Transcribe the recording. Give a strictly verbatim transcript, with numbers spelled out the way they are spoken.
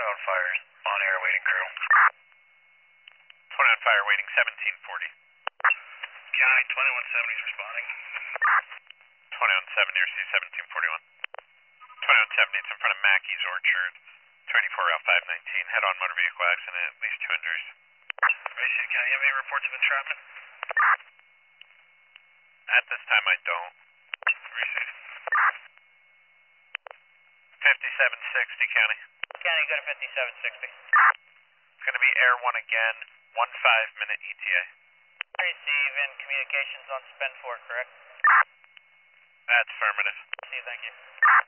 on fire, on air waiting crew. twenty on fire waiting seventeen forty. County, twenty-one seventy is responding. twenty on seven, near C seventeen forty-one. twenty on seven, it's in front of Mackey's Orchard. thirty-four Route five nineteen, head on motor vehicle accident, at least two injuries. Racine County, you have any reports of entrapment? At this time, I don't. Racine. fifty-seven sixty, County. County, go to fifty-seven sixty. It's going to be Air one again, one five minute E T A. Receiving communications on Spenford, correct? That's affirmative. See you, thank you.